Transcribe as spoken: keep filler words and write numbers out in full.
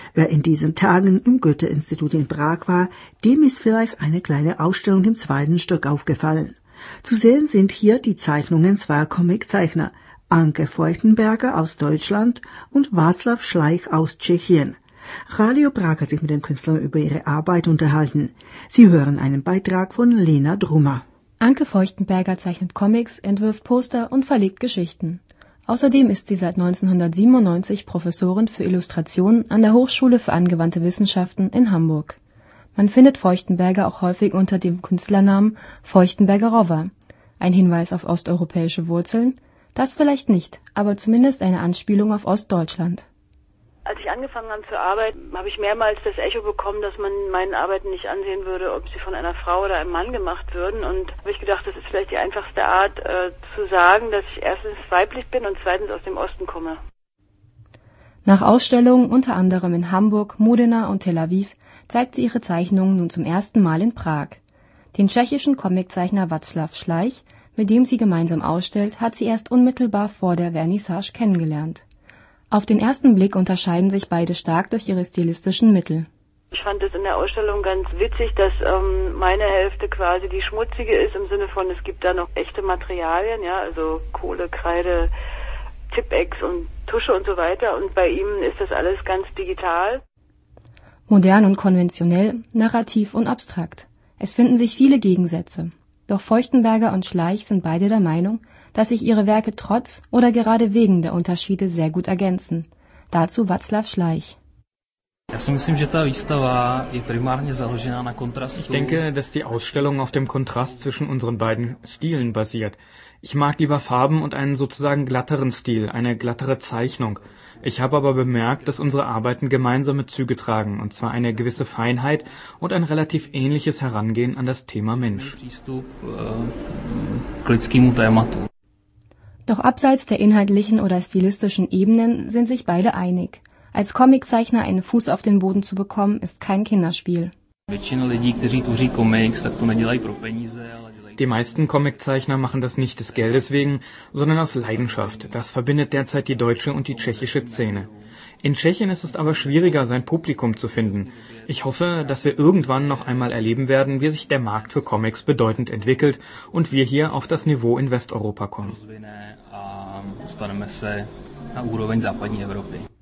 Wer in diesen Tagen im Goethe-Institut in Prag war, dem ist vielleicht eine kleine Ausstellung im zweiten Stock aufgefallen. Zu sehen sind hier die Zeichnungen zweier Comiczeichner, Anke Feuchtenberger aus Deutschland und Václav Schleich aus Tschechien. Radio Prag hat sich mit den Künstlern über ihre Arbeit unterhalten. Sie hören einen Beitrag von Lena Drummer. Anke Feuchtenberger zeichnet Comics, entwirft Poster und verlegt Geschichten. Außerdem ist sie seit neunzehnhundertsiebenundneunzig Professorin für Illustration an der Hochschule für angewandte Wissenschaften in Hamburg. Man findet Feuchtenberger auch häufig unter dem Künstlernamen Feuchtenberger-Rover. Ein Hinweis auf osteuropäische Wurzeln? Das vielleicht nicht, aber zumindest eine Anspielung auf Ostdeutschland. Als ich angefangen habe zu arbeiten, habe ich mehrmals das Echo bekommen, dass man meinen Arbeiten nicht ansehen würde, ob sie von einer Frau oder einem Mann gemacht würden. Und habe ich gedacht, das ist vielleicht die einfachste Art, äh, zu sagen, dass ich erstens weiblich bin und zweitens aus dem Osten komme. Nach Ausstellungen unter anderem in Hamburg, Modena und Tel Aviv zeigt sie ihre Zeichnungen nun zum ersten Mal in Prag. Den tschechischen Comiczeichner Václav Schleich, mit dem sie gemeinsam ausstellt, hat sie erst unmittelbar vor der Vernissage kennengelernt. Auf den ersten Blick unterscheiden sich beide stark durch ihre stilistischen Mittel. Ich fand es in der Ausstellung ganz witzig, dass ähm, meine Hälfte quasi die schmutzige ist, im Sinne von, es gibt da noch echte Materialien, ja, also Kohle, Kreide, Tippex und Tusche und so weiter. Und bei ihm ist das alles ganz digital. Modern und konventionell, narrativ und abstrakt. Es finden sich viele Gegensätze. Doch Feuchtenberger und Schleich sind beide der Meinung, dass sich ihre Werke trotz oder gerade wegen der Unterschiede sehr gut ergänzen. Dazu Václav Schleich. Ich denke, dass die Ausstellung auf dem Kontrast zwischen unseren beiden Stilen basiert. Ich mag lieber Farben und einen sozusagen glatteren Stil, eine glattere Zeichnung. Ich habe aber bemerkt, dass unsere Arbeiten gemeinsame Züge tragen, und zwar eine gewisse Feinheit und ein relativ ähnliches Herangehen an das Thema Mensch. Doch abseits der inhaltlichen oder stilistischen Ebenen sind sich beide einig. Als Comiczeichner einen Fuß auf den Boden zu bekommen, ist kein Kinderspiel. Die meisten Comiczeichner machen das nicht des Geldes wegen, sondern aus Leidenschaft. Das verbindet derzeit die deutsche und die tschechische Szene. In Tschechien ist es aber schwieriger, sein Publikum zu finden. Ich hoffe, dass wir irgendwann noch einmal erleben werden, wie sich der Markt für Comics bedeutend entwickelt und wir hier auf das Niveau in Westeuropa kommen.